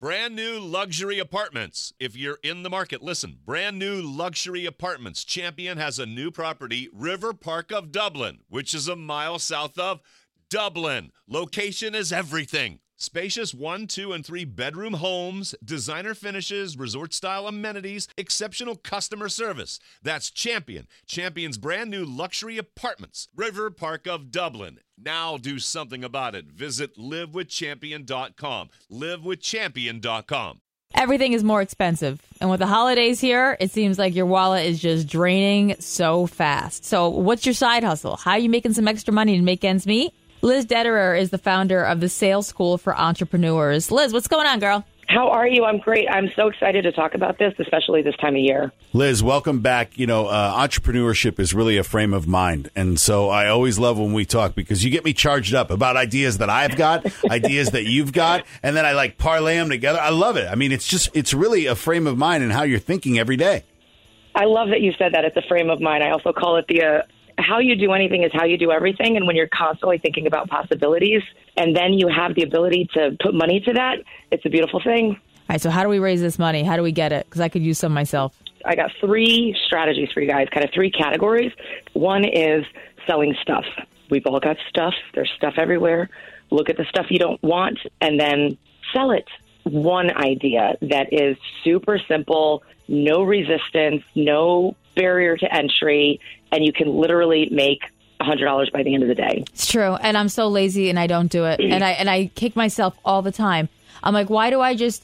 Brand new luxury apartments. If you're in the market, listen. Brand new luxury apartments. Champion has a new property, River Park of Dublin, which is a mile south of Dublin. Location is everything. Spacious 1, 2, and 3 bedroom homes, designer finishes, resort-style amenities, exceptional customer service. That's Champion. Champion's brand new luxury apartments, River Park of Dublin. Now do something about it. Visit livewithchampion.com. Livewithchampion.com. Everything is more expensive. And with the holidays here, it seems like your wallet is just draining so fast. So what's your side hustle? How are you making some extra money to make ends meet? Liz Detterer is the founder of the Sales School for Entrepreneurs. Liz, what's going on, girl? How are you? I'm great. I'm so excited to talk about this, especially this time of year. Liz, welcome back. You know, entrepreneurship is really a frame of mind. And so I always love when we talk because you get me charged up about ideas that I've got, ideas that you've got, and then I like parlay them together. I love it. I mean, it's really a frame of mind and how you're thinking every day. I love that you said that. It's a frame of mind. I also call it the how you do anything is how you do everything. And when you're constantly thinking about possibilities and then you have the ability to put money to that, it's a beautiful thing. All right, so how do we raise this money? How do we get it? Because I could use some myself. I got 3 strategies for you guys, kind of 3 categories. One is selling stuff. We've all got stuff. There's stuff everywhere. Look at the stuff you don't want and then sell it. One idea that is super simple, no resistance, no barrier to entry, and you can literally make $100 by the end of the day. It's true. And I'm so lazy and I don't do it. And I kick myself all the time. I'm like, why do I just,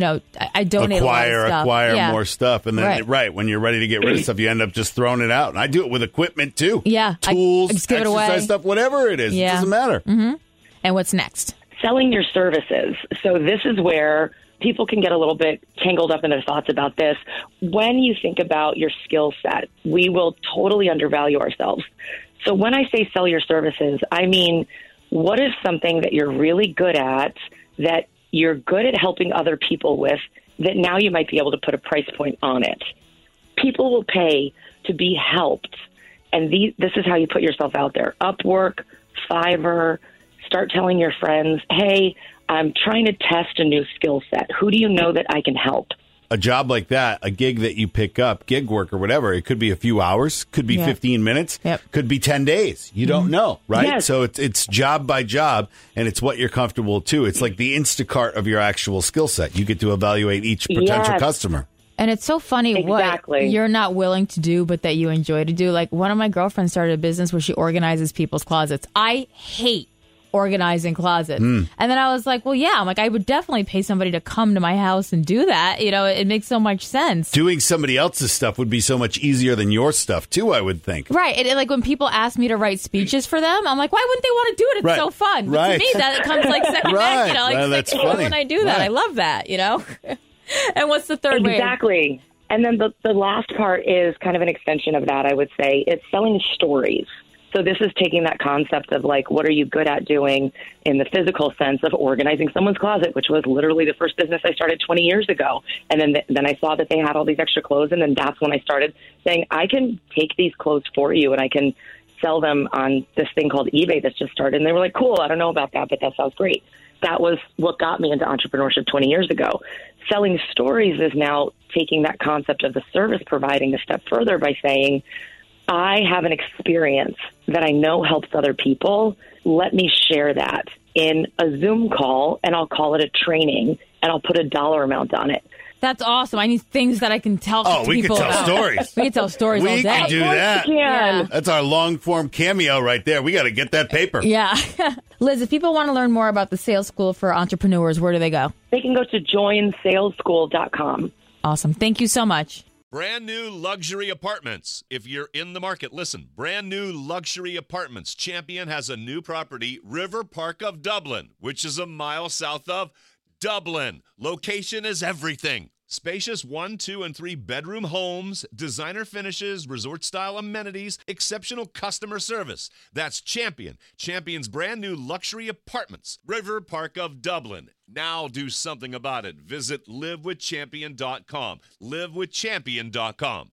I donate a lot of stuff. Acquire more stuff. And then, when you're ready to get rid of stuff, you end up just throwing it out. And I do it with equipment, too. Yeah. Tools, I just give it away. Exercise stuff, whatever it is. Yeah. It doesn't matter. Mm-hmm. And what's next? Selling your services. So this is where people can get a little bit tangled up in their thoughts about this. When you think about your skill set, we will totally undervalue ourselves. So when I say sell your services, I mean, what is something that you're really good at, that you're good at helping other people with, that now you might be able to put a price point on it? People will pay to be helped. And this is how you put yourself out there. Upwork, Fiverr, start telling your friends, hey, I'm trying to test a new skill set. Who do you know that I can help? A job like that, a gig that you pick up, gig work or whatever, it could be a few hours, could be 15 minutes, could be 10 days. You don't know, right? Yes. So it's job by job, and it's what you're comfortable to. It's like the Instacart of your actual skill set. You get to evaluate each potential customer. And it's so funny what you're not willing to do, but that you enjoy to do. Like one of my girlfriends started a business where she organizes people's closets. I hate organizing closets. And then I was like, well, yeah, I'm like, I would definitely pay somebody to come to my house and do that. It makes so much sense. Doing somebody else's stuff would be so much easier than your stuff, too, I would think. Right. And like when people ask me to write speeches for them, I'm like, why wouldn't they want to do it? It's so fun. But to me, that comes like second back, that's funny. When I do that. I love that, And what's the third way? Exactly. And then the last part is kind of an extension of that, I would say. It's selling stories. So this is taking that concept of like, what are you good at doing in the physical sense of organizing someone's closet, which was literally the first business I started 20 years ago. And then I saw that they had all these extra clothes. And then that's when I started saying, I can take these clothes for you and I can sell them on this thing called eBay that's just started. And they were like, cool, I don't know about that, but that sounds great. That was what got me into entrepreneurship 20 years ago. Selling stories is now taking that concept of the service providing a step further by saying, I have an experience that I know helps other people. Let me share that in a Zoom call, and I'll call it a training, and I'll put a dollar amount on it. That's awesome. I need things that I can tell people about. We can tell stories. We can tell stories all day. We can do that. Yeah. That's our long-form cameo right there. We got to get that paper. Yeah. Liz, if people want to learn more about the Sales School for Entrepreneurs, where do they go? They can go to joinsaleschool.com. Awesome. Thank you so much. Brand new luxury apartments. If you're in the market, listen. Brand new luxury apartments. Champion has a new property, River Park of Dublin, which is a mile south of Dublin. Location is everything. Spacious 1, 2, and 3 bedroom homes, designer finishes, resort-style amenities, exceptional customer service. That's Champion. Champion's brand new luxury apartments, River Park of Dublin. Now do something about it. Visit livewithchampion.com. Livewithchampion.com.